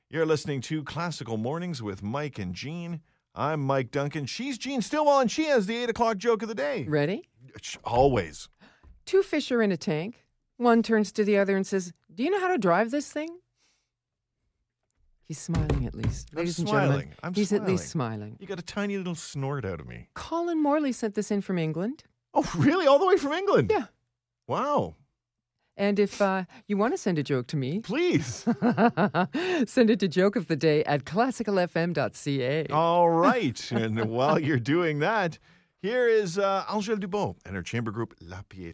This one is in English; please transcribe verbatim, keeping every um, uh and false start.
You're listening to Classical Mornings with Mike and Jean. I'm Mike Duncan. She's Jean Stillwell, and she has the eight o'clock joke of the day. Ready? Always. Two fish are in a tank. One turns to the other and says, "Do you know how to drive this thing?" He's smiling at least. I'm Ladies and smiling. gentlemen, I'm he's smiling. at least smiling. You got a tiny little snort out of me. Colin Morley sent this in from England. Oh, really? All the way from England? Yeah. Wow. And if uh, you want to send a joke to me, Please. send it to joke of the day at classical f m dot c a. All right. And while you're doing that, here is uh, Angèle Dubot and her chamber group La Pietà.